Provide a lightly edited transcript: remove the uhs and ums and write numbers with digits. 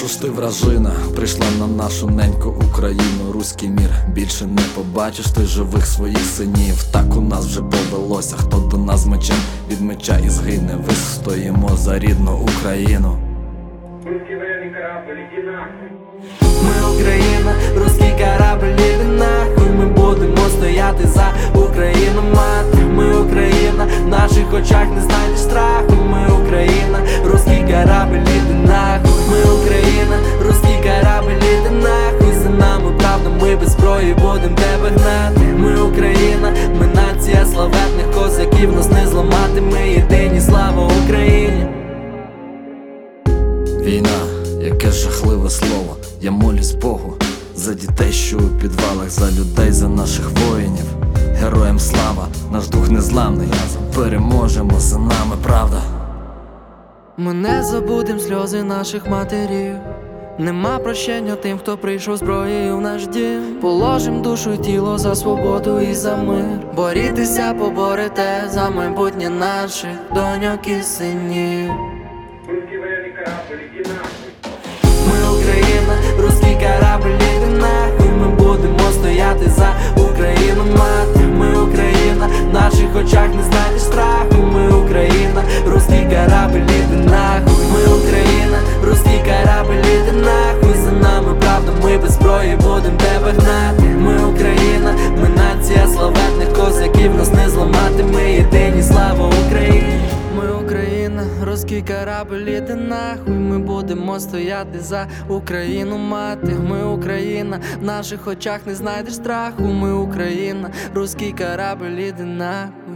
що ж ти, вражина, прийшла на нашу неньку Україну. Руський мір більше не побачиш ти живих своїх синів. Так у нас вже повелося, хто до нас мечем від меча і згине. Вистоїмо за рідну Україну. Ми Україна, руський корабль, іди нахуй. Ми будемо стояти за Україну, мати. Ми Україна, в наших очах не знайдеш страху. Ми Україна, руський корабль, іди нахуй. Ми Україна, руський корабль, іди нахуй. За нами правда, ми без зброї будем тебе гнати. Ми Україна, ми нація славетних козаків, нас не зламати. Ми єдині, слава Україні. Війна, яке жахливе слово. Я молюсь Богу за дітей, що у підвалах, за людей, за наших воїнів. Героям слава, наш дух незламний. Переможемо, за нами правда. Ми не забудем сльози наших матерів. Нема прощення тим, хто прийшов зброєю в наш дім. Положим душу й тіло за свободу і за мир. Борітеся, поборете за майбутнє наших доньок і синів. Ми Україна, руський корабль, іди нахуй. Ми будемо стояти за Україну, мати. Ми Україна, в наших очах не знайдеш страху. Ми Україна, руський корабль, іди нахуй. Ми Україна, руський корабль, іди нахуй. За нами правда, ми без зброї будем тебе гнати. Ми Україна, ми нація славетних козаків, нас не зламати. Ми єдині, слава Україні. Ми Україна, руський корабль, іди нахуй. Ми будемо стояти за Україну, мати. Ми Україна, в наших очах не знайдеш страху. Ми Україна, руський корабль, іди нахуй.